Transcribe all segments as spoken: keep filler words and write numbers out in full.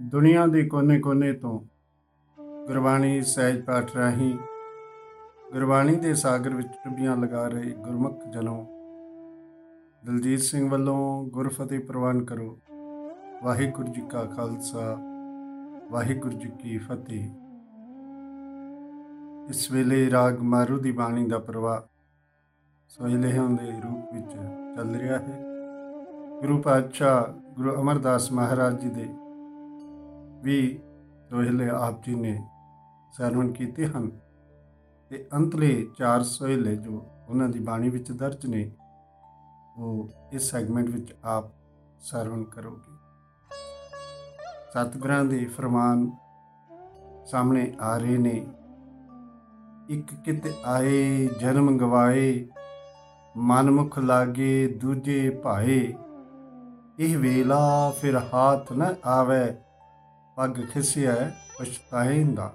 ਦੁਨੀਆ ਦੇ ਕੋਨੇ-ਕੋਨੇ ਤੋਂ ਗੁਰਬਾਣੀ ਸਹਿਜ ਪਾਠ ਰਾਹੀਂ ਗੁਰਬਾਣੀ ਦੇ ਸਾਗਰ ਵਿੱਚ ਡੁੱਬੀਆਂ ਲਗਾ ਰਹੇ ਗੁਰਮੁਖ ਜਨੋਂ, ਦਲਜੀਤ ਸਿੰਘ ਵੱਲੋਂ ਗੁਰਫਤਿਹ ਪ੍ਰਵਾਨ ਕਰੋ। ਵਾਹਿਗੁਰੂ ਜੀ ਕਾ ਖਾਲਸਾ, ਵਾਹਿਗੁਰੂ ਜੀ ਕੀ ਫਤਿਹ। ਇਸ ਵੇਲੇ ਰਾਗ ਮਾਰੂ ਦੀ ਬਾਣੀ ਦਾ ਪ੍ਰਵਾਹ ਸੋਹਿਲਿਆਂ ਦੇ ਰੂਪ ਵਿੱਚ ਚੱਲ ਰਿਹਾ ਹੈ। ਗੁਰੂ ਪਾਤਸ਼ਾਹ ਗੁਰੂ ਅਮਰਦਾਸ ਮਹਾਰਾਜ ਜੀ ਦੇ ਵੀ ਸੋਹਿਲੇ ਆਪ ਜੀ ਨੇ ਸਰਵਣ ਕੀਤੇ ਹਨ ਤੇ ਅੰਤਲੇ ਚਾਰ ਸੋਹਿਲੇ ਜੋ ਉਹਨਾਂ ਦੀ ਬਾਣੀ ਵਿੱਚ ਦਰਜ ਨੇ ਉਹ ਇਸ ਸੈਗਮੈਂਟ ਵਿੱਚ ਆਪ ਸਰਵਣ ਕਰੋਗੇ। ਸਤਿਗੁਰਾਂ ਦੇ ਫਰਮਾਨ ਸਾਹਮਣੇ ਆ ਰਹੇ ਨੇ। ਇੱਕ ਕਿਤ ਆਏ ਜਨਮ ਗਵਾਏ, ਮਨਮੁਖ ਲਾਗੇ ਦੂਜੇ ਭਾਏ, ਇਹ ਵੇਲਾ ਫਿਰ ਹਾਥ ਨ ਆਵੇ, ਪੱਗ ਖਿਸਿਆ ਪਛਤਾਏਂਦਾ।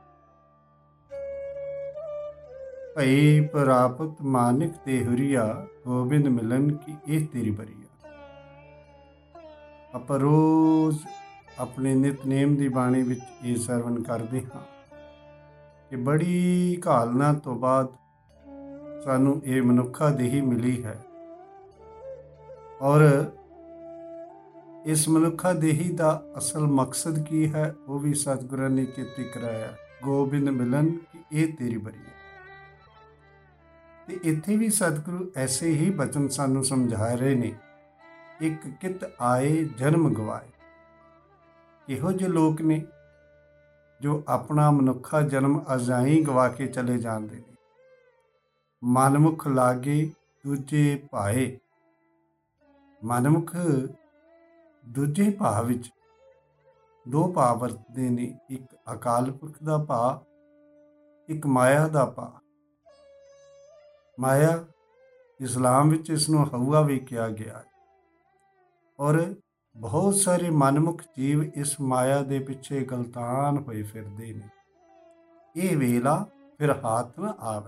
ਭਈ ਪ੍ਰਾਪਤ ਮਾਨਿਕ ਤੇ ਹੁਰੀਆ, ਗੋਬਿੰਦ ਮਿਲਨ ਕੀ ਇਹ ਤੇਰੀ ਬਰੀਆ। ਆਪਾਂ ਰੋਜ਼ ਆਪਣੇ ਨਿਤਨੇਮ ਦੀ ਬਾਣੀ ਵਿੱਚ ਇਹ ਸਰਵਣ ਕਰਦੇ ਹਾਂ ਕਿ ਬੜੀ ਘਾਲਨਾ ਤੋਂ ਬਾਅਦ ਸਾਨੂੰ ਇਹ ਮਨੁੱਖਾ ਦੇਹੀ ਮਿਲੀ ਹੈ ਔਰ ਇਸ ਮਨੁੱਖਾ ਦੇਹੀ ਦਾ ਅਸਲ ਮਕਸਦ ਕੀ ਹੈ ਉਹ ਵੀ ਸਤਿਗੁਰਾਂ ਨੇ ਚੇਤੇ ਕਰਾਇਆ। ਗੋਬਿੰਦ ਮਿਲਨ ਕਿ ਇਹ ਤੇਰੀ ਬਰੀਆ। ਤੇ ਇੱਥੇ ਵੀ ਸਤਿਗੁਰੂ ਐਸੇ ਹੀ ਬਚਨ ਸਾਨੂੰ ਸਮਝਾ ਰਹੇ ਨੇ। ਇੱਕ ਕਿਤ ਆਏ ਜਨਮ ਗਵਾਏ। ਇਹੋ ਜਿਹੇ ਲੋਕ ਨੇ ਜੋ ਆਪਣਾ ਮਨੁੱਖਾ ਜਨਮ ਅਜਾਈਂ ਗਵਾ ਕੇ ਚਲੇ ਜਾਂਦੇ ਨੇ। ਮਨਮੁਖ ਲਾਗੇ ਦੂਜੇ ਭਾਏ। ਮਨਮੁਖ ਦੂਜੇ ਭਾਅ ਵਿੱਚ ਦੋ ਭਾਅ ਵਰਤਦੇ ਨੇ। ਇੱਕ ਅਕਾਲ ਪੁਰਖ ਦਾ ਭਾਅ, ਇੱਕ ਮਾਇਆ ਦਾ ਭਾਅ। ਮਾਇਆ ਇਸਲਾਮ ਵਿੱਚ ਇਸ ਨੂੰ ਹਊਆ ਵੀ ਕਿਹਾ ਗਿਆ ਹੈ ਔਰ ਬਹੁਤ ਸਾਰੇ ਮਨਮੁਖ ਜੀਵ ਇਸ ਮਾਇਆ ਦੇ ਪਿੱਛੇ ਗਲਤਾਨ ਹੋਏ ਫਿਰਦੇ ਨੇ। ਇਹ ਵੇਲਾ ਫਿਰ ਹਾਥ ਨਾ ਆਵੇ।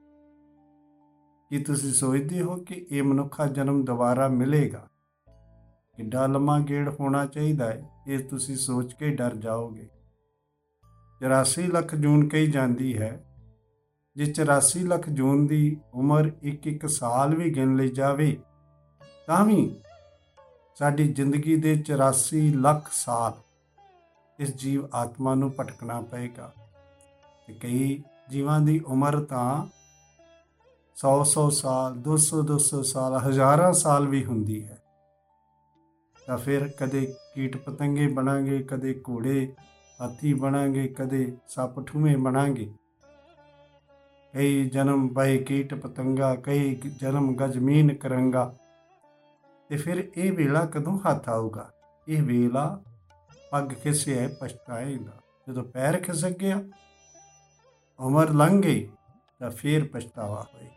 ਕੀ ਤੁਸੀਂ ਸੋਚਦੇ ਹੋ ਕਿ ਇਹ ਮਨੁੱਖਾ ਜਨਮ ਦੁਬਾਰਾ ਮਿਲੇਗਾ? ਕਿੱਡਾ ਲੰਮਾ ਗੇੜ ਹੋਣਾ ਚਾਹੀਦਾ ਹੈ, ਇਹ ਤੁਸੀਂ ਸੋਚ ਕੇ ਡਰ ਜਾਓਗੇ। ਚੁਰਾਸੀ ਲੱਖ ਜੂਨ ਕਹੀ ਜਾਂਦੀ ਹੈ। ਜੇ ਚੁਰਾਸੀ ਲੱਖ ਜੂਨ ਦੀ ਉਮਰ ਇੱਕ ਇੱਕ ਸਾਲ ਵੀ ਗਿਣ ਲਈ ਜਾਵੇ ਤਾਂ ਵੀ ਸਾਡੀ ਜ਼ਿੰਦਗੀ ਦੇ ਚੁਰਾਸੀ ਲੱਖ ਸਾਲ ਇਸ ਜੀਵ ਆਤਮਾ ਨੂੰ ਭਟਕਣਾ ਪਏਗਾ। ਤੇ ਕਈ ਜੀਵਾਂ ਦੀ ਉਮਰ ਤਾਂ ਸੌ ਸੌ ਸਾਲ, ਦੋ ਸੌ ਦੋ ਸੌ ਸਾਲ, ਹਜ਼ਾਰਾਂ ਸਾਲ ਵੀ ਹੁੰਦੀ ਹੈ। ਤਾਂ ਫਿਰ ਕਦੇ ਕੀਟ ਪਤੰਗੇ ਬਣਾਂਗੇ, ਕਦੇ ਘੋੜੇ ਹਾਥੀ ਬਣਾਂਗੇ, ਕਦੇ ਸੱਪ ਠੂਵੇਂ ਬਣਾਂਗੇ। ਕਈ ਜਨਮ ਪਏ ਕੀਟ ਪਤੰਗਾ, ਕਈ ਜਨਮ ਗਜਮੀਨ ਕਰੰਗਾ। ਤੇ ਫਿਰ ਇਹ ਵੇਲਾ ਕਦੋਂ ਹੱਥ ਆਊਗਾ? ਇਹ ਵੇਲਾ ਪੱਗ ਖਿਸਿਆ ਪਛਤਾਏਂਦਾ। ਜਦੋਂ ਪੈਰ ਖਿਸਕ ਗਿਆ, ਉਮਰ ਲੰਘ ਗਈ ਤਾਂ ਫਿਰ ਪਛਤਾਵਾ ਹੋਏਗਾ।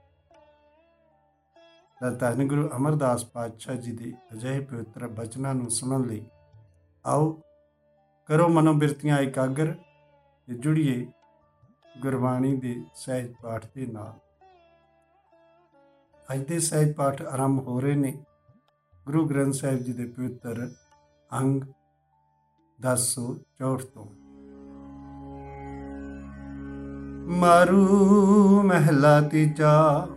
ਤਾਂ ਧੰਨ ਗੁਰੂ ਅਮਰਦਾਸ ਪਾਤਸ਼ਾਹ ਜੀ ਦੇ ਅਜਿਹੇ ਪਵਿੱਤਰ ਬਚਨਾਂ ਨੂੰ ਸੁਣਨ ਲਈ ਆਓ ਕਰੋ ਮਨੋਬਿਰਤੀਆਂ ਇਕਾਗਰ ਤੇ ਜੁੜੀਏ ਗੁਰਬਾਣੀ ਦੇ ਸਹਿਜ ਪਾਠ ਦੇ ਨਾਲ। ਅੱਜ ਦੇ ਸਹਿਜ ਪਾਠ ਆਰੰਭ ਹੋ ਰਹੇ ਨੇ ਗੁਰੂ ਗ੍ਰੰਥ ਸਾਹਿਬ ਜੀ ਦੇ ਪਵਿੱਤਰ ਅੰਗ ਦਸ ਸੌ ਚੌਂਹਠ ਤੋਂ। ਮਾਰੂ ਮਹਿਲਾ ਤੀਜਾ,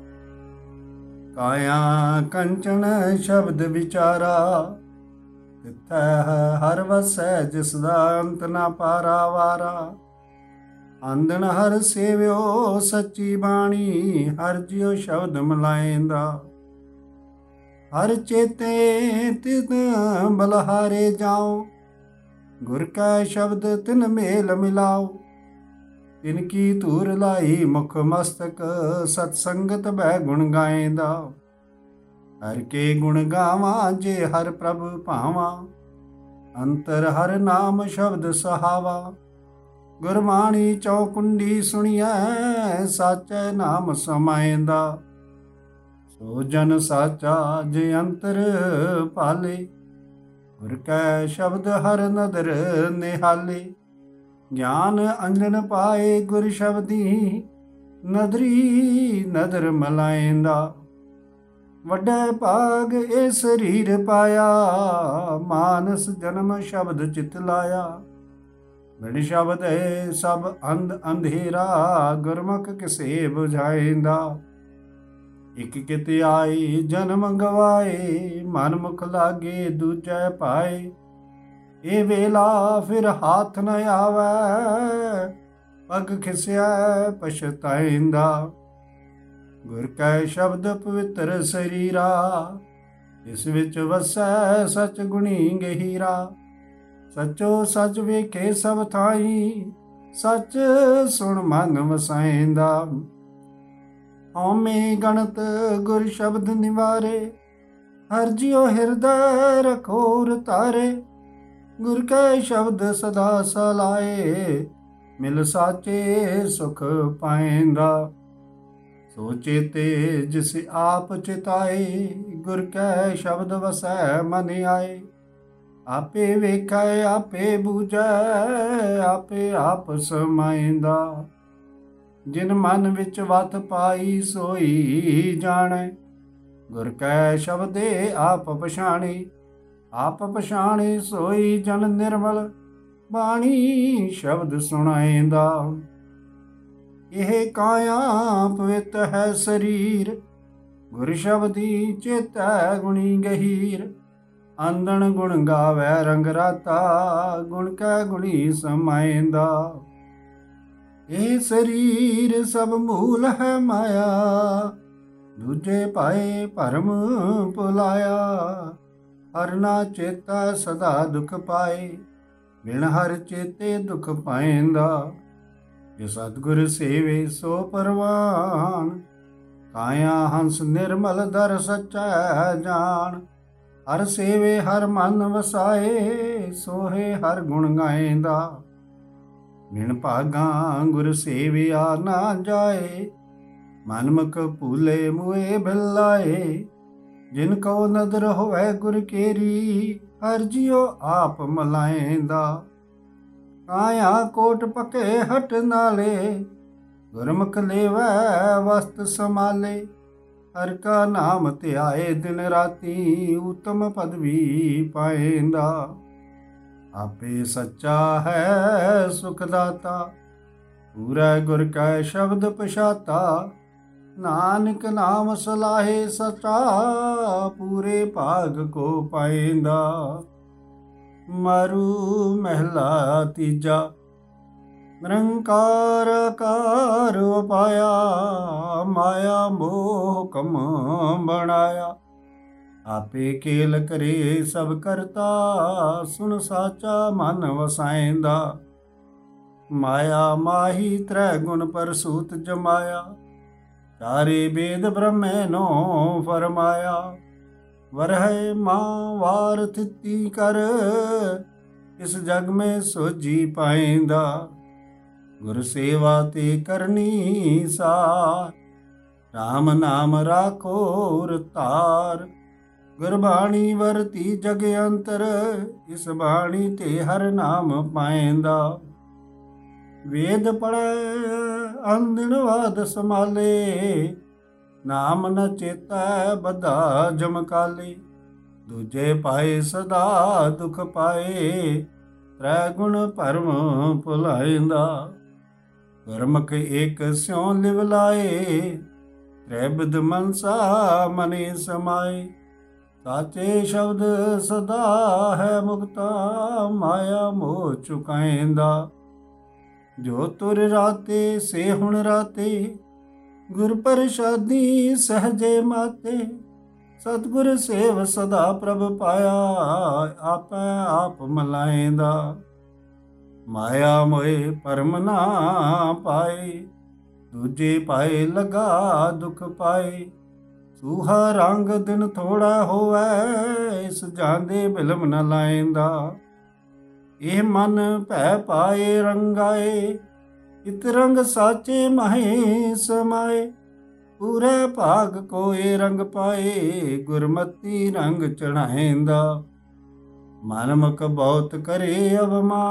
ਕਾਇਆ ਕੰਚਨ ਸ਼ਬਦ ਵਿਚਾਰਾ, ਤਿੱਥੈ ਹਰ ਵਸੈ ਜਿਸ ਦਾ ਅੰਤ ਨਾ ਪਾਰਾ ਵਾਰਾ। ਆਂਦਣ ਹਰ ਸੇਵਿਓ ਸੱਚੀ ਬਾਣੀ, ਹਰ ਜਿਉ ਸ਼ਬਦ ਮਿਲਾਏਂਦਾ। ਹਰ ਚੇਤੇ ਤਿਨ ਬਲਹਾਰੇ ਜਾਓ, ਗੁਰ ਕੈ ਸ਼ਬਦ ਤਿਨ ਮੇਲ ਮਿਲਾਓ। ਤਿਨ ਕੀ ਧੂਰ ਲਾਈ ਮੁਖ ਮਸਤਕ, ਸਤ ਸੰਗਤ ਬੈ ਗੁਣ ਗਾਏਂਦਾ। ਹਰ ਕੇ ਗੁਣ ਗਾਵਾਂ ਜੇ ਹਰ ਪ੍ਰਭ ਭਾਵਾਂ, ਅੰਤਰ ਹਰ ਨਾਮ ਸ਼ਬਦ ਸਹਾਵਾ। ਗੁਰਬਾਣੀ ਚੌਕੁੰਡੀ ਸੁਣੀਐ, ਸਾਚੈ ਨਾਮ ਸਮਾਏਂਦਾ। ਸੋ ਜਨ ਸਾਚਾ ਜੇ ਅੰਤਰ ਭਾਲੇ, ਗੁਰ ਕੈ ਸ਼ਬਦ ਹਰ ਨਦਰ ਨਿਹਾਲੇ। ਗਿਆਨ ਅੰਜਨ ਪਾਏ ਗੁਰ ਸ਼ਬਦੀ, ਨਦਰੀ ਨਦਰ ਮਲਾਏਂਦਾ। ਵੱਡੇ ਭਾਗ ਇਹ ਸਰੀਰ ਪਾਇਆ, ਮਾਨਸ ਜਨਮ ਸ਼ਬਦ ਚਿਤ ਲਾਇਆ। ਬਿਨ ਸ਼ਬਦ ਹੈ ਸਭ ਅੰਧ ਅੰਧੇਰਾ, ਗੁਰਮੁਖ ਕਿਸੇ ਬੁਝਾਇਂਦਾ। ਇਕ ਕਿਤੇ ਆਏ ਜਨਮ ਗਵਾਏ, ਮਨ ਮੁਖ ਲਾਗੇ ਦੂਜੈ ਪਾਏ। ਇਹ ਵੇਲਾ ਫਿਰ ਹਾਥ ਨ ਆਵੈ, ਪਗ ਖਿਸਿਆ ਪਛਤਾਇਂਦਾ। ਗੁਰ ਕੈ ਸ਼ਬਦ ਪਵਿੱਤਰ ਸਰੀਰਾ, ਇਸ ਵਿੱਚ ਵਸੈ ਸਚ ਗੁਣੀ ਗਹੀਰਾ। ਸਚੋ ਸਚ ਵੇਖੇ ਸਭ ਥਾਈ, ਸਚ ਸੁਣ ਮਨ ਵਸਾਇਂਦਾ। ਹਉਮੈ ਗਣਤ ਗੁਰ ਸ਼ਬਦ ਨਿਵਾਰੇ, ਹਰਿ ਜਿਉ ਹਿਰਦੈ ਰਖੋ ਰਤਾਰੇ। ਗੁਰ ਕੈ ਸ਼ਬਦ ਸਦਾ ਸਲਾਏ, ਮਿਲ ਸਾਚੇ ਸੁਖ ਪਾਇਂਦਾ। ਸੋ ਚੇਤੇ ਜਿਸ ਆਪ ਚਿਤਾਏ, ਗੁਰ ਕੈ ਸ਼ਬਦ ਵਸੈ ਮਨ ਆਏ। ਆਪੇ ਵੇਖੈ ਆਪੇ ਬੂਝੈ, ਆਪੇ ਆਪ ਸਮਾਇਂਦਾ। ਜਿਨ ਮਨ ਵਿੱਚ ਵਤ ਪਾਈ ਸੋਈ ਜਾਣੈ, ਗੁਰ ਕੈ ਸ਼ਬਦੇ ਆਪ ਪਛਾਣੀ। ਆਪ ਪਛਾਣੇ ਸੋਈ ਜਨ ਨਿਰਮਲ, ਬਾਣੀ ਸ਼ਬਦ ਸੁਣਾਇਂਦਾ। ਇਹ ਕਾਇਆ ਪਵਿੱਤ ਹੈ ਸਰੀਰ, ਗੁਰ ਸ਼ਬਦੀ ਚੇਤੈ ਗੁਣੀ ਗਹੀਰ। ਆਂਦਣ ਗੁਣ ਗਾਵੈ ਰੰਗ ਰਾਤਾ, ਗੁਣ ਕੈ ਗੁਣੀ ਸਮਾਇਂਦਾ। ਇਹ ਸਰੀਰ ਸਭ ਮੂਲ ਹੈ ਮਾਇਆ, ਦੂਜੇ ਪਾਏ ਭਰਮ ਭੁਲਾਇਆ। ਹਰਿ ਨਾ ਚੇਤਾ ਸਦਾ ਦੁਖ ਪਾਏ, ਬਿਨ ਹਰਿ ਚੇਤੇ ਦੁਖ ਪਾਇਂਦਾ। ਜੇ ਸਤਿਗੁਰ ਸੇਵੇ ਸੋ ਪਰਵਾਨ, ਕਾਇਆ ਹੰਸ ਨਿਰਮਲ ਦਰ ਸਚੈ ਜਾਣ। ਹਰ ਸੇਵੇ ਹਰ ਮਨ ਵਸਾਏ, ਸੋਹੇ ਹਰ ਗੁਣ ਗਾਇਂਦਾ। ਬਿਨ ਭਾਗਾਂ ਗੁਰ ਸੇਵਿਆ ਨਾ ਜਾਏ, ਮਨਮੁਖ ਭੂਲੇ ਮੁਏ ਭਿਲਾਏ। ਜਿਨ ਕੋ ਨਦਰ ਹੋਵੈ ਗੁਰ ਕੇਰੀ, ਹਰਿ ਜਿਉ ਆਪ ਮਲਾਇਂਦਾ। ਕਾਇਆ ਕੋਟ ਪਕੇ ਹਟ ਨਾਲੇ, ਗੁਰਮੁਖ ਲੇਵੈ ਵਸਤ ਸਮਾਲੇ। ਹਰਿ ਕਾ ਨਾਮ ਧਿਆਏ ਦਿਨ ਰਾਤੀ, ਉਤਮ ਪਦਵੀ ਪਾਇਂਦਾ। ਆਪੇ ਸੱਚਾ ਹੈ ਸੁਖ ਦਾਤਾ, ਪੂਰਾ ਗੁਰ ਕੈ ਸ਼ਬਦ ਪਛਾਤਾ। ਨਾਨਕ ਨਾਮ ਸਲਾਹੇ ਸਚਾ, ਪੂਰੇ ਭਾਗ ਕੋ ਪਾਇਂਦਾ। ਮਾਰੂ ਮਹਿਲਾ ਤੀਜਾ। ਨਿਰੰਕਾਰ ਕਾਰ ਉਪਾਇਆ, ਮਾਇਆ ਮੋਹ ਕਮ ਬਣਾਇਆ। ਆਪੇ ਖੇਲ ਕਰੇ ਸਭ ਕਰਤਾ, ਸੁਣ ਸਾਚਾ ਮਨ ਵਸਾਇਂਦਾ। ਮਾਇਆ ਮਾਹੀ ਤ੍ਰੈ ਗੁਣ ਪਰਸੂਤ ਜਮਾਇਆ, ਚਾਰੇ ਬੇਦ ਬ੍ਰਹਮੇ ਨੋ ਫਰਮਾਇਆ। ਵਰਹੈ ਮਾਂ ਵਾਰ ਥਿਤੀ ਕਰ, ਇਸ ਜਗ ਮੇ ਸੋਝੀ ਪਾਇਂਦਾ। ਗੁਰ ਸੇਵਾ ਤੇ ਕਰਨੀ ਸਾਰ, ਰਾਮ ਨਾਮ ਰਾਖੋ ਰਤਾਰ। ਗੁਰਬਾਣੀ ਵਰਤੀ ਜਗ ਅੰਤਰ, ਇਸ ਬਾਣੀ ਤੇ ਹਰ ਨਾਮ ਪਾਇਂਦਾ। ਵੇਦ ਪੜ੍ਹੈ ਅੰਧਿਨ ਵਾਦ ਸਮਾਲੇ, ਨਾਮ ਨ ਚੇਤੈ ਬਧਾ ਜਮਕਾਲੇ। ਦੂਜੇ ਪਾਏ ਸਦਾ ਦੁਖ ਪਾਏ, ਤ੍ਰੈ ਗੁਣ ਭਰਮ ਭੁਲਾਇਂਦਾ। ਗੁਰਮੁਖ ਏਕ ਸਿਉ ਲਿਵ ਲਾਏ, ਤ੍ਰੈ ਬਿਧ ਮਨਸਾ ਮਨੇ ਸਮਾਏ। ਸਾਚੇ ਸ਼ਬਦ ਸਦਾ ਹੈ ਮੁਕਤਾ, ਮਾਇਆ ਮੋਹ ਚੁਕਾਇਂਦਾ। ਜੋ ਤੁਰ ਰਾਤੇ ਸੇ ਹੁਣ ਰਾਤੇ, ਗੁਰ ਪ੍ਰਸਾਦੀ ਸਹਜੇ ਮਾਤੇ। ਸਤਿਗੁਰ ਸੇਵ ਸਦਾ ਪ੍ਰਭ ਪਾਇਆ, ਆਪੈ ਆਪ ਮਲਾਇਂਦਾ। ਮਾਇਆ ਮੋਏ ਪਰਮ ਨਾ ਪਾਏ, ਦੂਜੇ ਪਾਏ ਲਗਾ ਦੁਖ ਪਾਏ। ਸੂਹਾ ਰੰਗ ਦਿਨ ਥੋੜਾ ਹੋਵੈ, ਇਸ ਜਾਂਦੇ ਬਿਲਮ ਨ ਲਾਇਂਦਾ। ਇਹ ਮਨ ਭੈ ਪਾਏ ਰੰਗਾਏ, ਇਤ ਰੰਗ ਸਾਚੇ ਮਹੇ ਸਮਾਏ। ਪੂਰੇ ਭਾਗ ਕੋਏ ਰੰਗ ਪਾਏ, ਗੁਰਮਤੀ ਰੰਗ ਚੜਾਇਂਦਾ। ਮਨਮੁਖ ਬਹੁਤ ਕਰੇ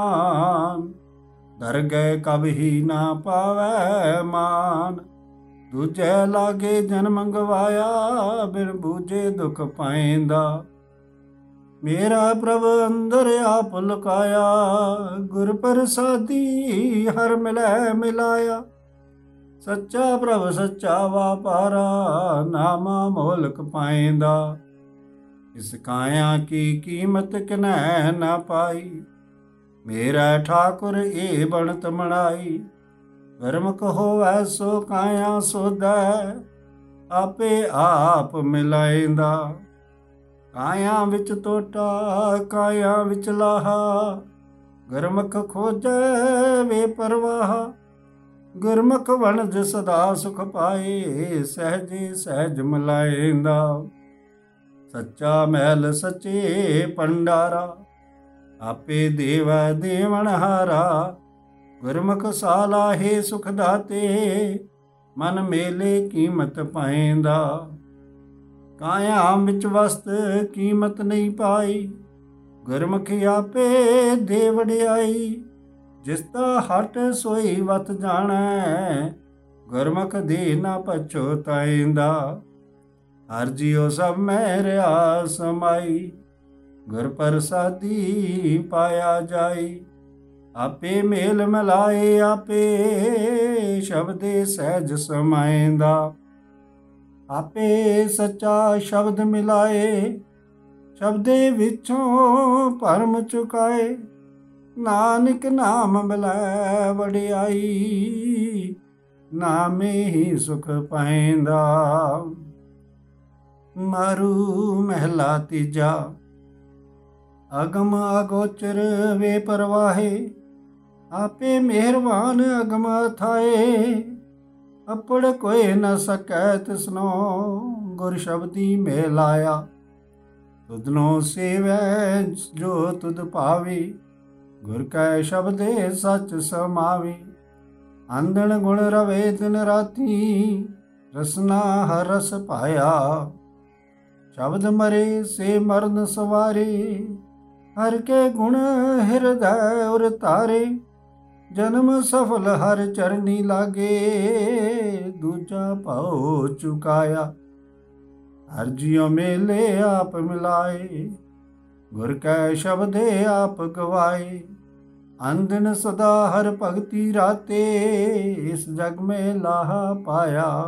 ਅਵਮਾਨ, ਦਰ ਗਏ ਕਬਹੀ ਨਾ ਪਾਵੈ ਮਾਨ। ਦੂਜੇ ਲਾਗੇ ਜਨਮ ਗਵਾਇਆ, ਬਿਨ ਬੂਝੇ ਦੁਖ ਪਾਇੰਦਾ। ਮੇਰਾ ਪ੍ਰਭ ਅੰਦਰ ਆਪ ਲੁਕਾਇਆ, ਗੁਰ ਪ੍ਰਸਾਦੀ ਹਰ ਮਿਲੈ ਮਿਲਾਇਆ। ਸੱਚਾ ਪ੍ਰਭ ਸੱਚਾ ਵਾਪਾਰਾ, ਨਾਮਾ ਮੋਲਕ ਪਾਇੰਦਾ। ਇਸ ਕਾਇਆ ਕੀ ਕੀਮਤ ਕਿਨੈ ਨਾ ਪਾਈ, ਮੇਰਾ ਠਾਕੁਰ ਇਹ ਬਣਤ ਮਣਾਈ। ਗੁਰਮੁਖ ਹੋਵੈ ਸੋ ਕਾਇਆ ਸੋਧੈ, ਆਪੇ ਆਪ ਮਿਲਾਇੰਦਾ। ਕਾਇਆ ਵਿੱਚ ਟੋਟਾ ਕਾਇਆ ਵਿੱਚ ਲਾਹਾ, ਗੁਰਮੁਖ ਖੋਜੈ ਵੇ ਪਰਵਾਹ। ਗੁਰਮੁਖ ਵਣਜ ਸਦਾ ਸੁਖ ਪਾਏ, ਸਹਿਜੇ ਸਹਿਜ ਮਿਲਾਇੰਦਾ। ਸੱਚਾ ਮਹਿਲ ਸੱਚੇ ਭੰਡਾਰਾ, ਆਪੇ ਦੇਵੈ ਦੇਵਨਹਾਰਾ। ਗੁਰਮੁਖ ਸਾਲਾਹੇ ਸੁਖ ਦਾਤੇ, ਮਨ ਮੇਲੇ ਕੀਮਤ ਪਾਇੰਦਾ। ਕਾਇਆ ਵਿੱਚ ਵਸਤ ਕੀਮਤ ਨਹੀਂ ਪਾਈ, ਗੁਰਮੁਖ ਆਪੇ ਦੇ ਵਡਿਆਈ। ਜਿਸ ਦਾ ਹਟ ਸੋਈ ਵਤ ਜਾਣੈ, ਗੁਰਮੁਖ ਦੇ ਨਾ ਪਛੋਤਾਇੰਦਾ। ਹਰ ਜੀਉ ਸਭ ਮਹਿ ਰਿਹਾ ਸਮਾਈ, ਗੁਰ ਪ੍ਰਸਾਦੀ ਪਾਇਆ ਜਾਈ। ਆਪੇ ਮੇਲ ਮਿਲਾਏ ਆਪੇ, ਸ਼ਬਦੇ ਸਹਿਜ ਸਮਾਇੰਦਾ। ਆਪੇ ਸੱਚਾ ਸ਼ਬਦ ਮਿਲਾਏ, ਸ਼ਬਦੇ ਵਿੱਚੋਂ ਭਰਮ ਚੁਕਾਏ। ਨਾਨਕ ਨਾਮ ਮਿਲੈ ਵਡਿਆਈ, ਨਾਮੇ ਹੀ ਸੁਖ ਪਾਇੰਦਾ। ਮਾਰੂ ਮਹਿਲਾ ਤੀਜਾ। ਅਗਮ ਅਗੋਚਰ ਵੇ ਪਰਵਾਹੇ, ਆਪੇ ਮਿਹਰਬਾਨ ਅਗਮ ਅਥਾਏ। ਅਪੜ ਕੋਇ ਨ ਸਕੈ ਤਿਸਨੋ, ਗੁਰ ਸ਼ਬਦੀ ਮੇਲ ਲਾਇਆ। ਤੁਧਨੋ ਸੇਵੈ ਜੋ ਤੁਧ ਭਾਵੀ, ਗੁਰ ਕੈ ਸ਼ਬਦੇ ਸਚ ਸਮਾਵੀ। ਆਂਦਣ ਗੁਣ ਰਵੇ ਦਿਨ ਰਾਤੀ, ਰਸਨਾ ਹਰ ਰਸ ਪਾਇਆ। ਸ਼ਬਦ ਮਰੇ ਸੇ ਮਰਨ ਸਵਾਰੇ, ਹਰ ਕੇ ਗੁਣ ਹਿਰਦੈ ਉਰ ਤਾਰੇ। ਜਨਮ ਸਫਲ ਹਰ ਚਰਨੀ ਲਾਗੇ, ਦੂਜਾ ਭਾਉ ਚੁਕਾਇਆ। ਹਰ ਜੀਉ ਮੇਲੇ ਆਪ ਮਿਲਾਏ, ਗੁਰ ਕੈ ਸ਼ਬਦੇ ਆਪ ਗਵਾਏ। ਅੰਦਨ ਸਦਾ ਹਰ ਭਗਤੀ ਰਾਤੇ, ਇਸ ਜਗ ਮੇ ਲਾਹਾ ਪਾਇਆ।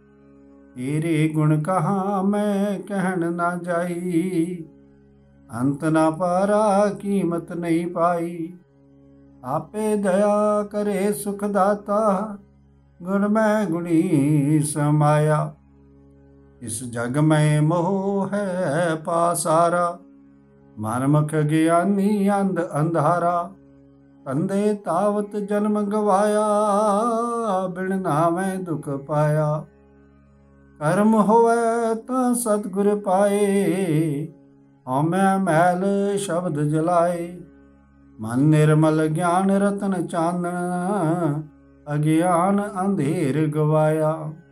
ਤੇਰੇ ਗੁਣ ਕਹਾਂ ਮੈਂ ਕਹਿਣ ਨਾ ਜਾਈ, ਅੰਤ ਨਾ ਪਾਰਾ ਕੀਮਤ ਨਹੀਂ ਪਾਈ। ਆਪੇ ਦਇਆ ਕਰੇ ਸੁਖ ਦਾਤਾ, ਗੁਣ ਮੈਂ ਗੁਣੀ ਸਮਾਇਆ। ਇਸ ਜਗ ਮੈਂ ਮੋਹ ਹੈ ਪਾਸਾਰਾ, ਮਨਮੁਖ ਗਿਆਨੀ ਅੰਧ ਅੰਧਾਰਾ। ਅੰਧੇ ਤਾਵਤ ਜਨਮ ਗਵਾਇਆ, ਬਿਨ ਨਾਮੈ ਦੁਖ ਪਾਇਆ। ਕਰਮ ਹੋਵੈ ਤਾਂ ਸਤਿਗੁਰ ਪਾਏ, ਹਉਮੈ ਮੈਲ ਸ਼ਬਦ ਜਲਾਏ। ਮਨ ਨਿਰਮਲ ਗਿਆਨ ਰਤਨ ਚਾਨਣ, ਅਗਿਆਨ ਅੰਧੇਰ ਗਵਾਇਆ।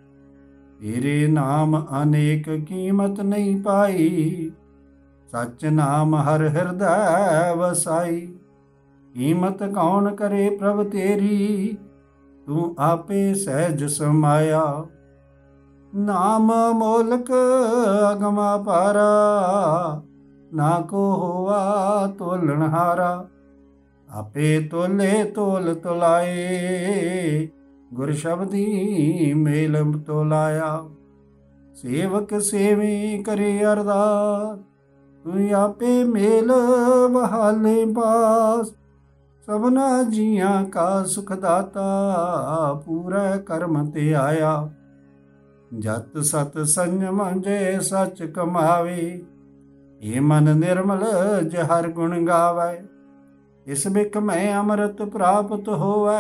ਤੇਰੇ ਨਾਮ ਅਨੇਕ ਕੀਮਤ ਨਹੀਂ ਪਾਈ, ਸਚ ਨਾਮ ਹਰ ਹਿਰਦੈ ਵਸਾਈ। ਕੀਮਤ ਕੌਣ ਕਰੇ ਪ੍ਰਭ ਤੇਰੀ, ਤੂੰ ਆਪੇ ਸਹਿਜ ਸਮਾਇਆ। ਨਾਮ ਮੋਲਕ ਅਗਮ ਅਪਾਰਾ, ਨਾ ਕੋ ਹੋਆ ਤੋਲਣ ਹਾਰਾ। ਆਪੇ ਤੋਲੇ ਤੋਲ ਤੁਲਾਏ, ਗੁਰ ਸ਼ਬਦੀ ਮੇਲ ਤੋਲਾਇਆ। ਸੇਵਕ ਸੇਵੀ ਕਰੇ ਅਰਦਾਸ, ਤੂੰ ਆਪੇ ਮੇਲ ਬਹਾਲੇ ਪਾਸ। ਸਭਨਾ ਜੀਆਂ ਕਾ ਸੁਖ ਦਾਤਾ, ਪੂਰਾ ਕਰਮ ਤੇ ਆਇਆ। ਜਤ ਸਤ ਸੰਜਮ ਜੇ ਸਚ ਕਮਾਵੇ, ਇਹ ਮਨ ਨਿਰਮਲ ਜ ਹਰ ਗੁਣ ਗਾਵੇ। ਇਸ ਬਿਖ ਮੈਂ ਅੰਮ੍ਰਿਤ ਪ੍ਰਾਪਤ ਹੋਵੈ,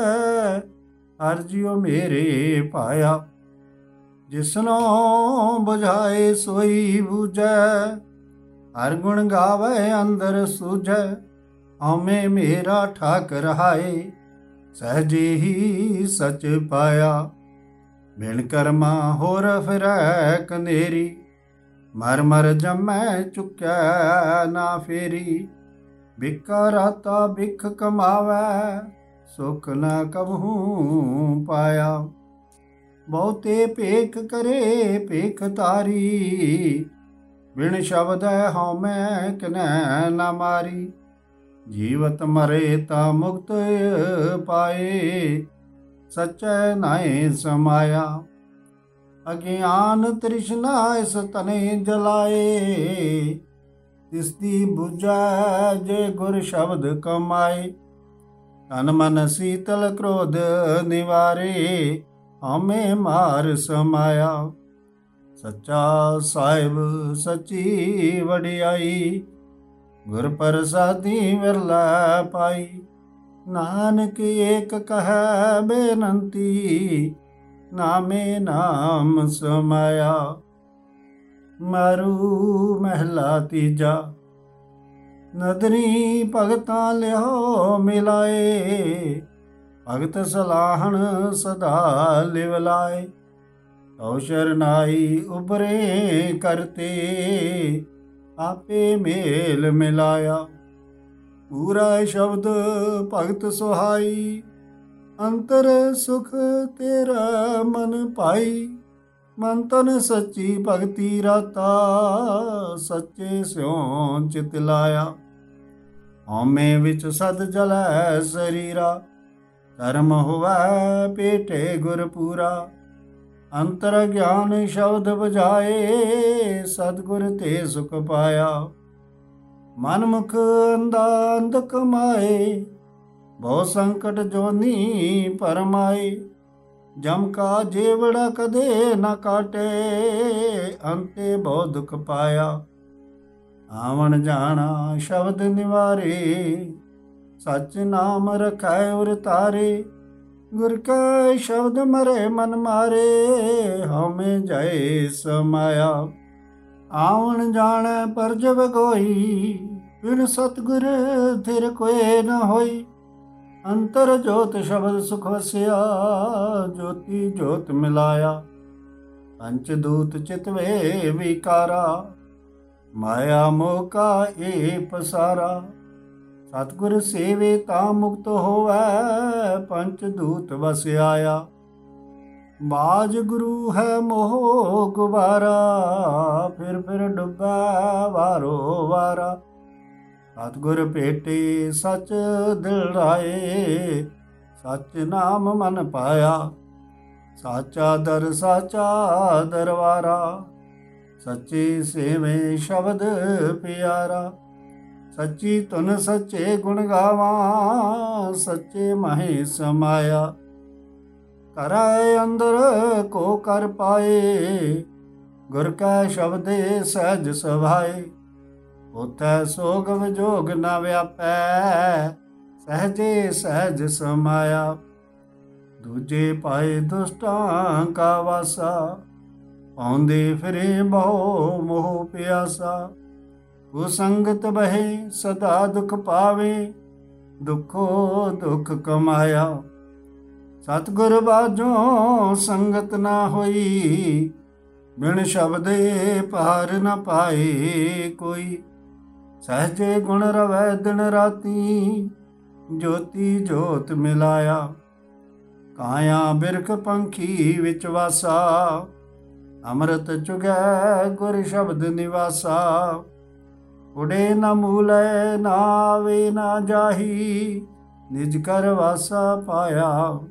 ਹਰ ਜੀਉ ਮੇਰੇ ਪਾਇਆ। ਜਿਸਨੋ ਬੁਝਾਏ ਸੋਈ ਬੂਝੈ, ਹਰ ਗੁਣ ਗਾਵੇ ਅੰਦਰ ਸੂਝੈ। ਹਉਮੈ ਮੇਰਾ ਠਾਕ ਰਹਾਏ, ਸਹਿਜੇ ਹੀ ਸਚ ਪਾਇਆ। ਬਿਨ ਕਰਮਾ ਹੋਰ ਫਿਰੈ ਕਨੇਰੀ, ਮਰ ਮਰ ਜਮੈ ਚੁੱਕੈ ਨਾ ਫੇਰੀ। ਬਿਕਾ ਰਾਤਾ ਬਿਖ ਕਮਾਵੈ, ਸੁਖ ਨਾ ਕਬਹੂ ਪਾਇਆ। ਬਹੁਤੇ ਭੇਖ ਕਰੇ ਭੇਖ ਤਾਰੀ। ਬਿਨ ਸ਼ਬਦ ਹਉ ਮੈਂ ਕਿਨੈ ਨਾ ਮਾਰੀ। ਜੀਵਤ ਮਰੇ ਤਾ ਮੁਕਤ ਪਾਏ, ਸਚੈ ਨਾਏ ਸਮਾਇਆ। ਅਗਿਆਨ ਤ੍ਰਿਸ਼ਨਾ ਇਸ ਤਨੇ ਜਲਾਏ, ਤਿਸਦੀ ਬੁਝੈ ਜੇ ਗੁਰ ਸ਼ਬਦ ਕਮਾਏ। ਤਨ ਮਨ ਸੀਤਲ ਕ੍ਰੋਧ ਨਿਵਾਰੇ, ਹਉਮੈ ਮਾਰ ਸਮਾਇਆ। ਸੱਚਾ ਸਾਹਿਬ ਸੱਚੀ ਵਡਿਆਈ, ਗੁਰ ਪ੍ਰਸਾਦੀ ਵਿਰਲਾ ਪਾਈ। ਨਾਨਕ ਏਕ ਕਹੈ ਬੇਨੰਤੀ, ਨਾਮੇ ਨਾਮ ਸਮਾਇਆ। ਮਾਰੂ ਮਹਿਲਾ ਤੀਜਾ। ਨਦਰੀ ਭਗਤਾਂ ਲਿਓ ਮਿਲਾਏ, ਭਗਤ ਸਲਾਹਣ ਸਦਾ ਲਿਵ ਲਾਏ। ਤਉ ਸ਼ਰਨਾਈ ਉਬਰੇ ਕਰਤੇ, ਆਪੇ ਮੇਲ ਮਿਲਾਇਆ। ਪੂਰਾ ਸ਼ਬਦ ਭਗਤ ਸੁਹਾਈ, ਅੰਤਰ ਸੁਖ ਤੇਰਾ ਮਨ ਪਾਈ। ਮਨ ਤਨ ਸੱਚੀ ਭਗਤੀ ਰਾਤਾ, ਸੱਚੇ ਸਿਉ ਚਿਤ ਲਾਇਆ। ਹਉਮੈ ਵਿੱਚ ਸਦ ਜਲੈ ਸਰੀਰਾ, ਧਰਮ ਹੋਵੈ ਪੇਟੇ ਗੁਰ ਪੂਰਾ। ਅੰਤਰ ਗਿਆਨ ਸ਼ਬਦ ਬੁਝਾਏ, ਸਤਿਗੁਰ ਤੇ ਸੁਖ ਪਾਇਆ। ਮਨ ਮੁਖ ਅੰਧਾ ਅੰਧ ਕਮਾਏ, ਬਹੁ ਸੰਕਟ ਜੋਨੀ ਪਰਮਾਏ। ਜਮ ਕਾ ਜੇਵੜਾ ਕਦੇ ਨਾ ਕਾਟੇ, ਅੰਤੇ ਬਹੁ ਦੁਖ ਪਾਇਆ। ਆਵਣ ਜਾਣਾ ਸ਼ਬਦ ਨਿਵਾਰੇ, ਸਚ ਨਾਮ ਰਖੈ ਉਰ ਤਾਰੇ। ਗੁਰ ਕੈ ਸ਼ਬਦ ਮਰੇ ਮਨ ਮਾਰੇ, ਹਉਮੈ ਜਾਏ ਸਮਾਇਆ। ਆਵਣ ਜਾਣੈ ਪਰਜਬ ਕੋਈ, ਬਿਨ ਸਤਿਗੁਰ ਥਿਰ ਕੋਇ ਨ ਹੋਈ। ਅੰਤਰ ਜੋਤ ਸ਼ਬਦ ਸੁਖ ਵਸਿਆ, ਜੋਤੀ ਜੋਤ ਮਿਲਾਇਆ। ਪੰਚ ਦੂਤ ਚਿਤਵੇ ਵਿਕਾਰਾ, ਮਾਇਆ ਮੋਹ ਕਾ ਏ ਪਸਾਰਾ। ਸਤਿਗੁਰ ਸੇਵੇ ਤਾਂ ਮੁਕਤ ਹੋਵੈ, ਪੰਚ ਦੂਤ ਵਸ ਆਇਆ। ਬਾਜ ਗੁਰੂ ਹੈ ਮੋਹ ਗੁਬਾਰਾ, ਫਿਰ ਫਿਰ ਡੁੱਬੈ ਵਾਰੋ ਵਾਰਾ। ਸਤਿਗੁਰ ਭੇਟੇ ਸਚ ਦਿਲ ਰਾਏ, ਸਚ ਨਾਮ ਮਨ ਪਾਇਆ। ਸਾਚਾ ਦਰ ਸਾਚਾ ਦਰਬਾਰਾ, ਸੱਚੇ ਸੇਵੇ ਸ਼ਬਦ ਪਿਆਰਾ। ਸੱਚੀ ਧੁਨ ਸੱਚੇ ਗੁਣ ਗਾਵਾਂ, ਸੱਚੇ ਮਹਿ ਸਮਾਇਆ। ਕਰੈ ਅੰਦਰ ਕੋ ਕਰ ਪਾਏ, ਗੁਰ ਕੈ ਸ਼ਬਦੇ ਸਹਿਜ ਸੁਭਾਏ। ਉਥੈ ਸੋਗ ਵਿਜੋਗ ਨ ਵਿਆਪੈ, ਸਹਜੇ ਸਹਿਜ ਸਮਾਇਆ। ਦੂਜੇ ਪਾਏ ਦੁਸ਼ਟਾਂ ਕਾ ਵਾਸਾ, ਪਾਉਂਦੇ ਫਿਰੇ ਬਹੁ ਮੋਹ ਪਿਆਸਾ। ਕੁਸੰਗਤ ਬਹੇ ਸਦਾ ਦੁਖ ਪਾਵੇ, ਦੁਖੋ ਦੁਖ ਕਮਾਇਆ। ਸਤਿਗੁਰ ਬਾਝੋਂ ਸੰਗਤ ਨਾ ਹੋਈ, ਬਿਨ ਸ਼ਬਦੇ ਪਾਰ ਨ ਪਾਏ ਕੋਈ। ਸਹਜੇ ਗੁਣ ਰਵੈ ਦਿਨ ਰਾਤੀ, ਜੋਤੀ ਜੋਤ ਮਿਲਾਇਆ। ਕਾਇਆ ਬਿਰਖ ਪੰਖੀ ਵਿੱਚ ਵਾਸਾ, ਅੰਮ੍ਰਿਤ ਚੁਗੈ ਗੁਰ ਸ਼ਬਦ ਨਿਵਾਸਾ। ਉਡੇ ਨ ਮੂਲੈ ਨਾ ਆਵੇ ਨਾ ਜਾਹੀ, ਨਿਜ ਕਰ ਵਾਸਾ ਪਾਇਆ।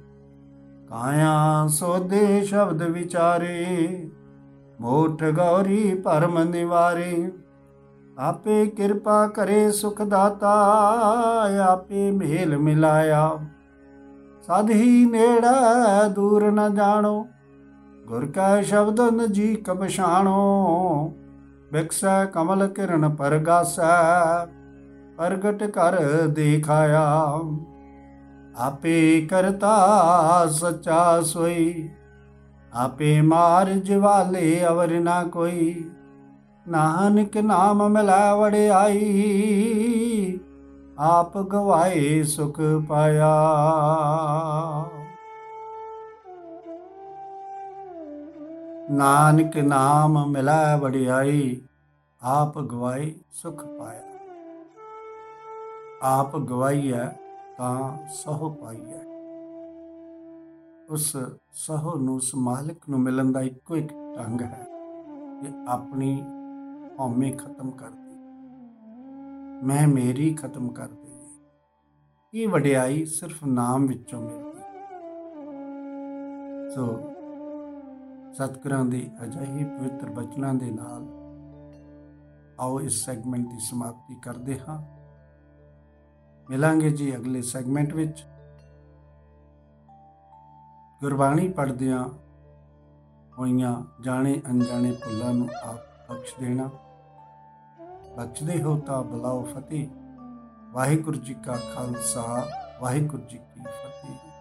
ਕਾਇਆ ਸੋਧੇ ਸ਼ਬਦ ਵਿਚਾਰੇ, ਮੋਠ ਗੌਰੀ ਭਰਮ ਨਿਵਾਰੇ। ਆਪੇ ਕਿਰਪਾ ਕਰੇ ਸੁਖ ਦਾਤਾ, ਆਪੇ ਮੇਲ ਮਿਲਾਇਆ। ਸਦ ਹੀ ਨੇੜੇ ਦੂਰ ਨ ਜਾਣੋ, ਗੁਰ ਕੈ ਸ਼ਬਦ ਨਜੀਕ ਪਛਾਣੋ। ਬਿਕਸੈ ਕਮਲ ਕਿਰਨ ਪਰਗਾਸੈ, ਪ੍ਰਗਟ ਕਰ ਦਿਖਾਇਆ। ਆਪੇ ਕਰਤਾ ਸੱਚਾ ਸੋਈ, ਆਪੇ ਮਾਰ ਜਵਾਲੇ ਅਵਰ ਨਾ ਕੋਈ। ਨਾਨਕ ਨਾਮ ਮਿਲਾ ਵਡਿਆਈ, ਆਪ ਗਵਾਏ ਸੁਖ ਪਾਇਆ। ਨਾਨਕ ਨਾਮ ਮਿਲਾ ਵਡਿਆਈ, ਆਪ ਗਵਾਏ ਸੁਖ ਪਾਇਆ। ਆਪ ਗਵਾਈ ਹੈ ਤਾਂ ਸਹੁ ਪਾਈ ਹੈ। ਉਸ ਸਹੁੰ ਨੂੰ, ਉਸ ਮਾਲਕ ਨੂੰ ਮਿਲਣ ਦਾ ਇੱਕੋ ਇੱਕ ਢੰਗ ਹੈ ਕਿ ਆਪਣੀ ਹਉਮੈ ਖਤਮ ਕਰ ਦੇ, ਮੈਂ ਮੇਰੀ ਖਤਮ ਕਰ ਦੇਈਏ। ਇਹ ਵਡਿਆਈ ਸਿਰਫ ਨਾਮ ਵਿੱਚੋਂ ਮਿਲਦੀ। ਸੋ ਸਤਿਗੁਰਾਂ ਦੇ ਅਜਿਹੇ ਪਵਿੱਤਰ ਬਚਨਾਂ ਦੇ ਨਾਲ ਆਓ ਇਸ ਸੈਗਮੈਂਟ ਦੀ ਸਮਾਪਤੀ ਕਰਦੇ ਹਾਂ। ਮਿਲਾਂਗੇ ਜੀ ਅਗਲੇ ਸੈਗਮੈਂਟ ਵਿੱਚ। ਗੁਰਬਾਣੀ ਪੜ੍ਹਦਿਆਂ ਹੋਈਆਂ ਜਾਣੇ ਅਣਜਾਣੇ ਭੁੱਲਾਂ ਨੂੰ ਆਪ ਬਖਸ਼ ਦੇਣਾ। ਬਖਸ਼ਦੇ ਹੋ ਤਾਂ ਬੁਲਾਓ ਫਤਿਹ। ਵਾਹਿਗੁਰੂ ਜੀ ਕਾ ਖਾਲਸਾ, ਵਾਹਿਗੁਰੂ ਜੀ ਕੀ ਫਤਿਹ।